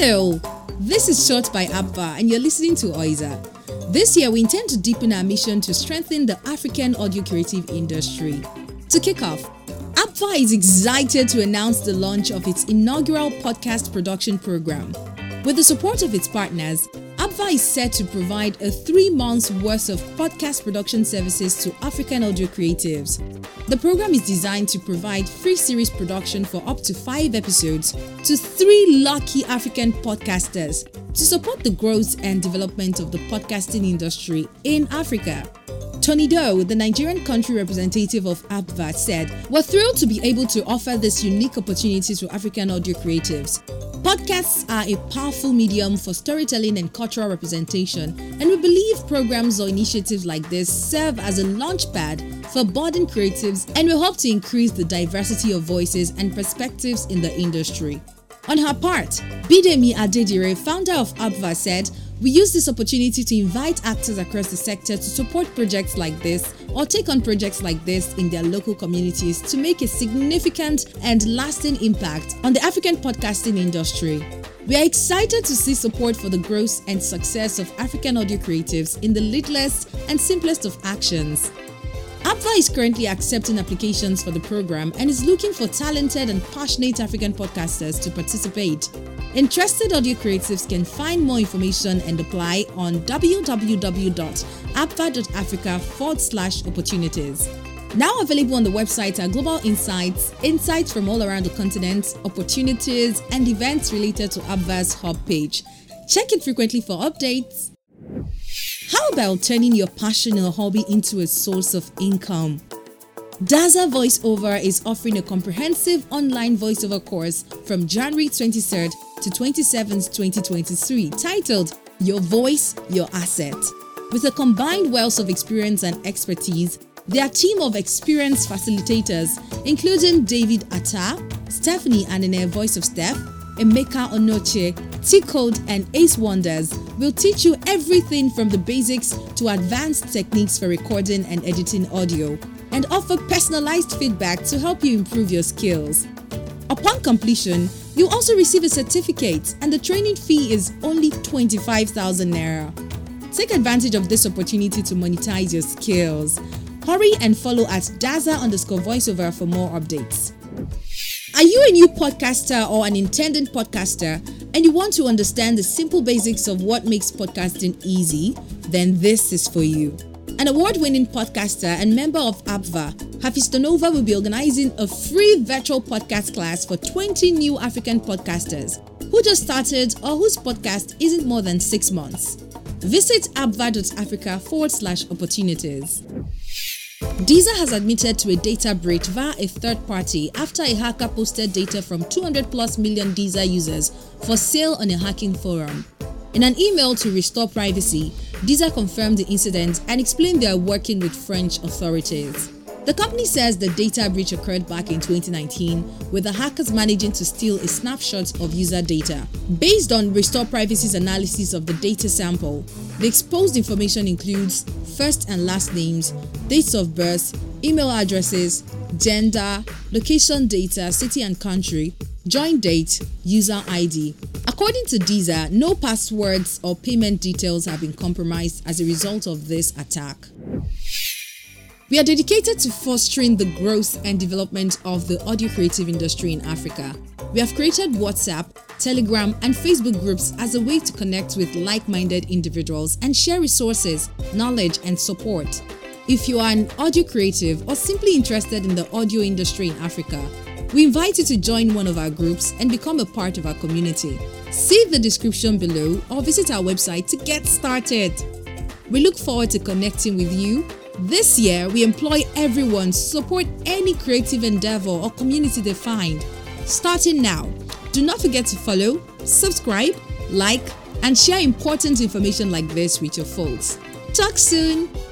Hello, this is Short by Abva and you're listening to Oiza. This year we intend to deepen our mission to strengthen the African audio creative industry. To kick off, Abva is excited to announce the launch of its inaugural podcast production program. With the support of its partners, Abva is set to provide a 3 months worth of podcast production services to African audio creatives. The program is designed to provide free series production for up to 5 episodes to 3 lucky African podcasters to support the growth and development of the podcasting industry in Africa. Tony Doe, the Nigerian country representative of Abva, said, "We're thrilled to be able to offer this unique opportunity to African audio creatives. Podcasts are a powerful medium for storytelling and cultural representation, and we believe programs or initiatives like this serve as a launchpad for budding creatives and will help to increase the diversity of voices and perspectives in the industry." On her part, Bidemi Adedire, founder of Abva, said, "We use this opportunity to invite actors across the sector to support projects like this or take on projects like this in their local communities to make a significant and lasting impact on the African podcasting industry. We are excited to see support for the growth and success of African audio creatives in the littlest and simplest of actions." Abva is currently accepting applications for the program and is looking for talented and passionate African podcasters to participate. Interested audio creatives can find more information and apply on www.abva.africa/opportunities. Now available on the website are global insights from all around the continent, opportunities, and events related to Abva's hub page. Check it frequently for updates. How about turning your passion or hobby into a source of income? Daza VoiceOver is offering a comprehensive online voiceover course from January 23rd to 27th, 2023, titled Your Voice, Your Asset. With a combined wealth of experience and expertise, their team of experienced facilitators, including David Atta, Stephanie Anene, Voice of Steph, Emeka Onoche, T-Code, and Ace Wonders, will teach you everything from the basics to advanced techniques for recording and editing audio, and offer personalized feedback to help you improve your skills. Upon completion, you'll also receive a certificate, and the training fee is only 25,000 naira. Take advantage of this opportunity to monetize your skills. Hurry and follow at Daza_voiceover for more updates. Are you a new podcaster or an intending podcaster and you want to understand the simple basics of what makes podcasting easy? Then this is for you. An award-winning podcaster and member of Abva, Hafiz Tonova, will be organizing a free virtual podcast class for 20 new African podcasters who just started or whose podcast isn't more than 6 months. Visit abva.africa/opportunities. Deezer has admitted to a data breach via a third party after a hacker posted data from 200+ million Deezer users for sale on a hacking forum. In an email to restore privacy, Deezer confirmed the incident and explained they are working with French authorities. The company says the data breach occurred back in 2019, with the hackers managing to steal a snapshot of user data. Based on Restore Privacy's analysis of the data sample, the exposed information includes first and last names, dates of birth, email addresses, gender, location data, city and country, join date, user ID. According to Deezer, no passwords or payment details have been compromised as a result of this attack. We are dedicated to fostering the growth and development of the audio creative industry in Africa. We have created WhatsApp, Telegram, and Facebook groups as a way to connect with like-minded individuals and share resources, knowledge, and support. If you are an audio creative or simply interested in the audio industry in Africa, we invite you to join one of our groups and become a part of our community. See the description below or visit our website to get started. We look forward to connecting with you. This year, we employ everyone to support any creative endeavor or community they find. Starting now, do not forget to follow, subscribe, like, and share important information like this with your folks. Talk soon!